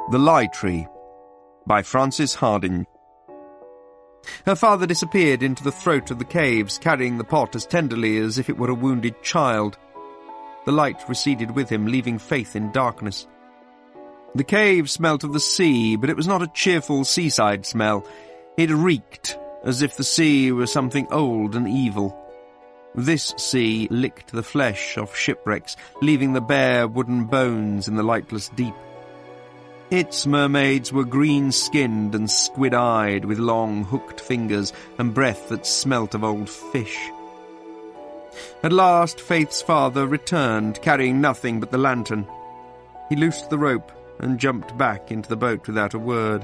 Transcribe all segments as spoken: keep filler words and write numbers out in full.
The Lie Tree by Frances Hardinge. Her father disappeared into the throat of the caves, carrying the pot as tenderly as if it were a wounded child. The light receded with him, leaving Faith in darkness. The cave smelt of the sea, but it was not a cheerful seaside smell. It reeked, as if the sea were something old and evil. This sea licked the flesh of shipwrecks, leaving the bare wooden bones in the lightless deep. Its mermaids were green-skinned and squid-eyed, with long, hooked fingers and breath that smelt of old fish. At last Faith's father returned, carrying nothing but the lantern. He loosed the rope and jumped back into the boat without a word.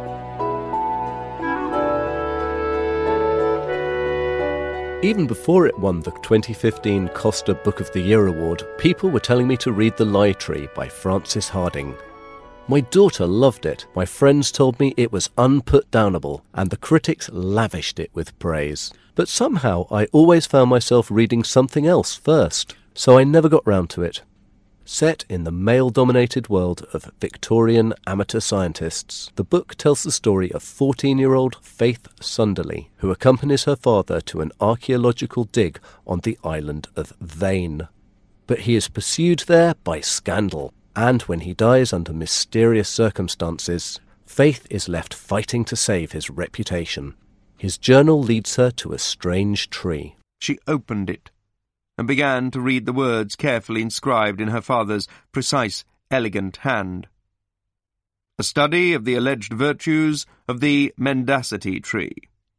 Even before it won the twenty fifteen Costa Book of the Year award, people were telling me to read The Lie Tree by Frances Hardinge. My daughter loved it, my friends told me it was unputdownable, and the critics lavished it with praise. But somehow I always found myself reading something else first, so I never got round to it. Set in the male-dominated world of Victorian amateur scientists, the book tells the story of fourteen-year-old Faith Sunderley, who accompanies her father to an archaeological dig on the island of Vane. But he is pursued there by scandal, and when he dies under mysterious circumstances, Faith is left fighting to save his reputation. His journal leads her to a strange tree. She opened it and began to read the words carefully inscribed in her father's precise, elegant hand. A study of the alleged virtues of the mendacity tree.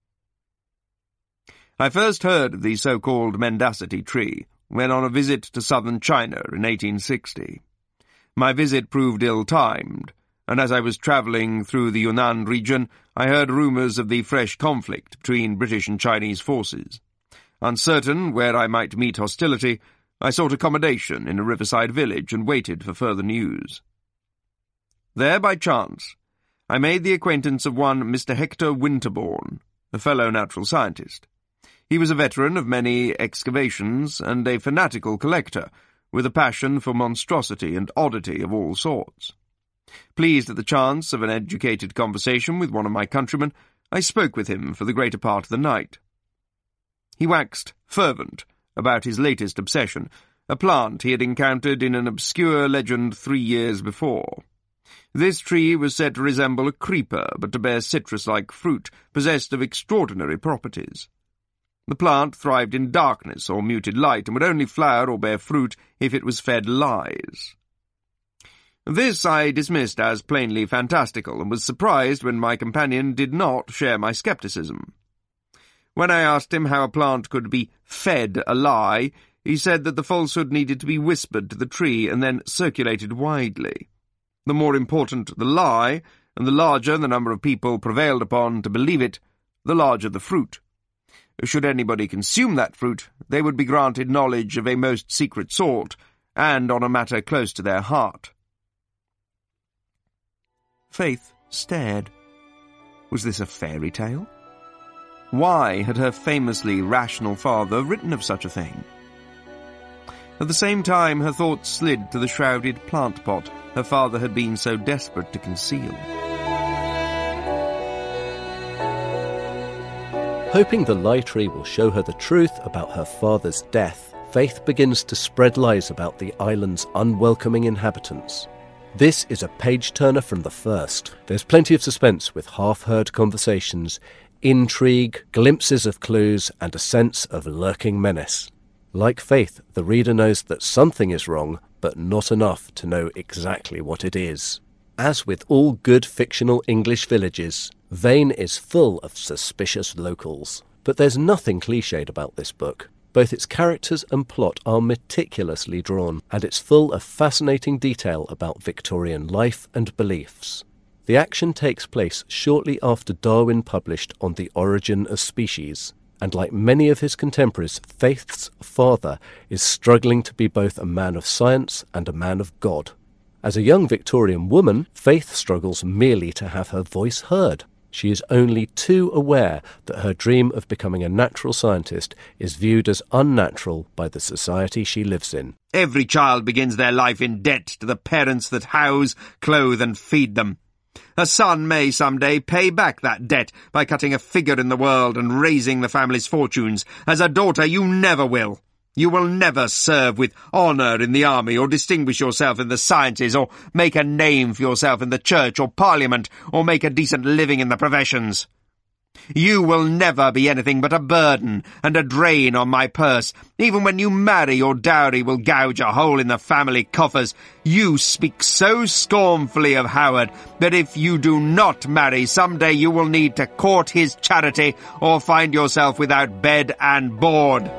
I first heard of the so-called mendacity tree when on a visit to southern China in eighteen sixty. My visit proved ill-timed, and as I was travelling through the Yunnan region, I heard rumours of the fresh conflict between British and Chinese forces. Uncertain where I might meet hostility, I sought accommodation in a riverside village and waited for further news. There, by chance, I made the acquaintance of one Mister Hector Winterbourne, a fellow natural scientist. He was a veteran of many excavations and a fanatical collector, with a passion for monstrosity and oddity of all sorts. Pleased at the chance of an educated conversation with one of my countrymen, I spoke with him for the greater part of the night. He waxed fervent about his latest obsession, a plant he had encountered in an obscure legend three years before. This tree was said to resemble a creeper, but to bear citrus-like fruit, possessed of extraordinary properties. The plant thrived in darkness or muted light, and would only flower or bear fruit if it was fed lies. This I dismissed as plainly fantastical, and was surprised when my companion did not share my scepticism. When I asked him how a plant could be fed a lie, he said that the falsehood needed to be whispered to the tree and then circulated widely. The more important the lie, and the larger the number of people prevailed upon to believe it, the larger the fruit. Should anybody consume that fruit, they would be granted knowledge of a most secret sort, and on a matter close to their heart. Faith stared. Was this a fairy tale? Why had her famously rational father written of such a thing? At the same time, her thoughts slid to the shrouded plant pot her father had been so desperate to conceal. Hoping the Lie Tree will show her the truth about her father's death, Faith begins to spread lies about the island's unwelcoming inhabitants. This is a page-turner from the first. There's plenty of suspense with half-heard conversations, intrigue, glimpses of clues, and a sense of lurking menace. Like Faith, the reader knows that something is wrong, but not enough to know exactly what it is. As with all good fictional English villages, Vane is full of suspicious locals. But there's nothing cliched about this book. Both its characters and plot are meticulously drawn, and it's full of fascinating detail about Victorian life and beliefs. The action takes place shortly after Darwin published On the Origin of Species, and like many of his contemporaries, Faith's father is struggling to be both a man of science and a man of God. As a young Victorian woman, Faith struggles merely to have her voice heard. She is only too aware that her dream of becoming a natural scientist is viewed as unnatural by the society she lives in. Every child begins their life in debt to the parents that house, clothe and feed them. A son may some day pay back that debt by cutting a figure in the world and raising the family's fortunes. As a daughter, you never will. You will never serve with honour in the army, or distinguish yourself in the sciences, or make a name for yourself in the church or parliament, or make a decent living in the professions. You will never be anything but a burden and a drain on my purse. Even when you marry, your dowry will gouge a hole in the family coffers. You speak so scornfully of Howard that if you do not marry, some day you will need to court his charity or find yourself without bed and board.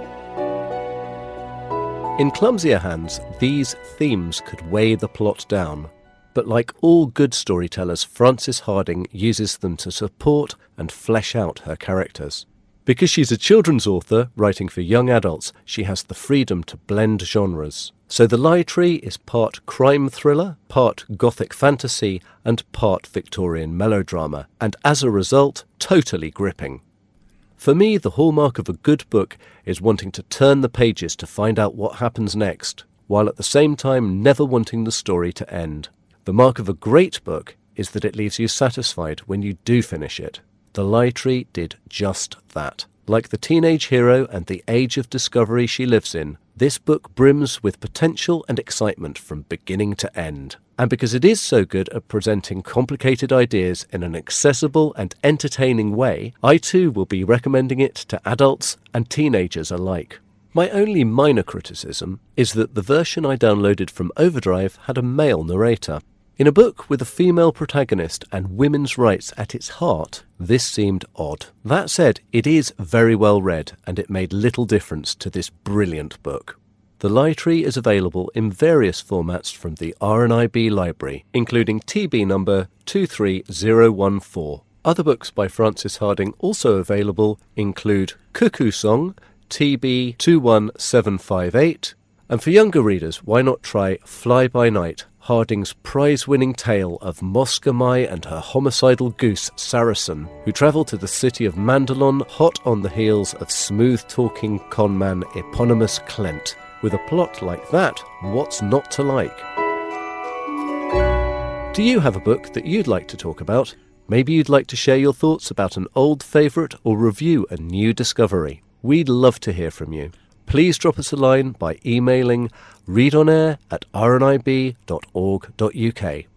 In clumsier hands, these themes could weigh the plot down. But like all good storytellers, Frances Hardinge uses them to support and flesh out her characters. Because she's a children's author writing for young adults, she has the freedom to blend genres. So The Lie Tree is part crime thriller, part gothic fantasy, and part Victorian melodrama, and as a result, totally gripping. For me, the hallmark of a good book is wanting to turn the pages to find out what happens next, while at the same time never wanting the story to end. The mark of a great book is that it leaves you satisfied when you do finish it. The Lie Tree did just that. Like the teenage hero and the age of discovery she lives in, this book brims with potential and excitement from beginning to end. And because it is so good at presenting complicated ideas in an accessible and entertaining way, I too will be recommending it to adults and teenagers alike. My only minor criticism is that the version I downloaded from Overdrive had a male narrator. In a book with a female protagonist and women's rights at its heart, this seemed odd. That said, it is very well read, and it made little difference to this brilliant book. The Lie Tree is available in various formats from the R N I B library, including T B number two three zero one four. Other books by Frances Hardinge also available include Cuckoo Song, T B two one seven five eight, and for younger readers, why not try Fly By Night, Hardinge's prize-winning tale of Moscamai and her homicidal goose, Saracen, who travel to the city of Mandalon hot on the heels of smooth-talking conman Eponymous Clent. With a plot like that, what's not to like? Do you have a book that you'd like to talk about? Maybe you'd like to share your thoughts about an old favourite or review a new discovery. We'd love to hear from you. Please drop us a line by emailing readonair at r n i b dot org dot u k.